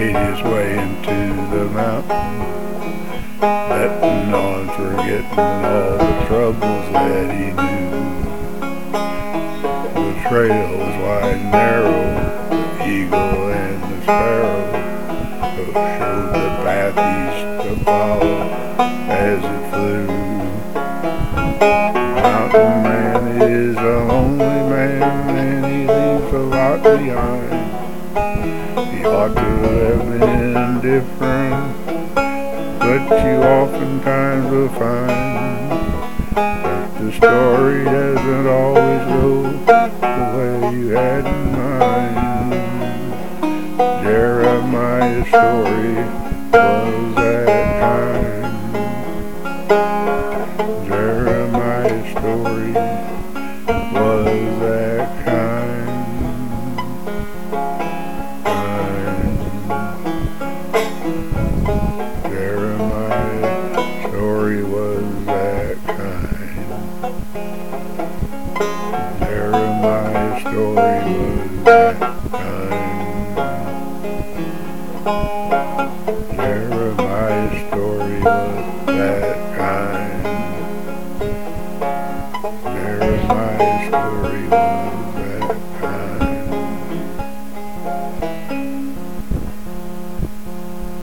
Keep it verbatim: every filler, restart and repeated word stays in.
made his way into the mountain, betting on forgetting all the troubles that he knew. The trail was wide and narrow, the eagle and the sparrow showed the path east to follow as it flew. Mountain man is a lonely man, and he leaves a lot behind. He ought to have been indifferent, but you oftentimes will find that the story doesn't always go the way you had in mind. Jeremiah's story was that kind. Jeremiah's story was that kind. kind. Jeremiah's story was that kind. Jeremiah's story was that kind. Jeremiah's story was that kind. Jeremiah's story was